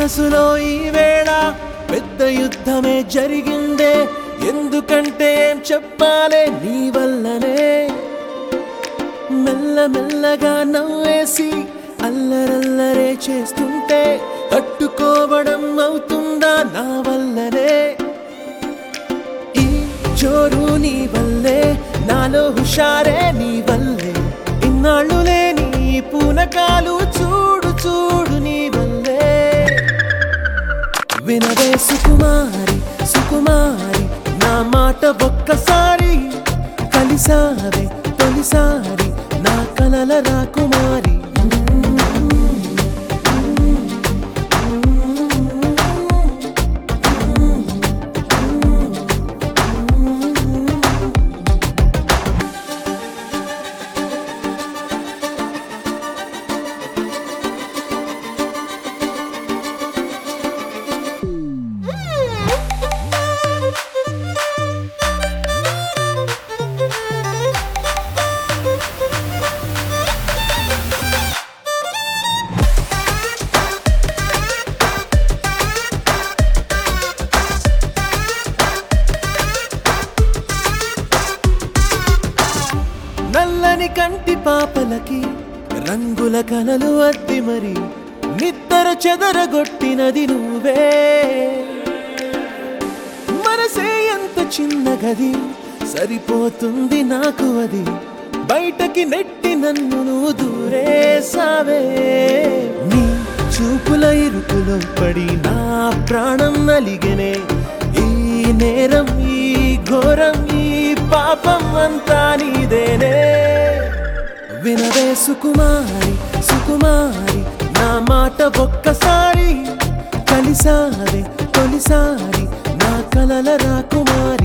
మనసులో ఈ వేళ పెద్ద యుద్ధమే జరిగిందే. ఎందుకంటే ఏం చెప్పాలే నీ వల్లనే. మెల్లమెల్లగా నవ్వేసి అల్లరల్లరే చేస్తుంటే తట్టుకోవడం అవుతుందా నా వల్లనే. ఈ జోరు నీ వల్లే, నాలో హుషారే నీ వల్లే. ఇన్నాళ్ళు లేని పూనకాలు చూడు చూడు నీ వల్లే. వినవే సుకుమారి సుకుమారి నా మాట ఒక్కసారి. కలిసావే తొలిసారి నా కలల రాకుమారి. నల్లని కంటి పాపలకి రంగుల కలలు అద్ది మరి నిద్దర చెదరగొట్టినది నువ్వే. మనసే ఎంత చిన్న గది సరిపోతుంది నాకు అది. బయటకి నెట్టి నన్ను నువ్వు దూరేసావే. నీ చూపుల ఇరుకులో పడి నా ప్రాణం నలిగనే. ఈ నేరం ఈ ఘోరం ఈ పాపం అంతా నీదేనే. వినవే సుకుమారి సుకుమారి నా మాట ఒక్కసారి. కలిసావే తొలిసారి నా కలల రాకుమారి.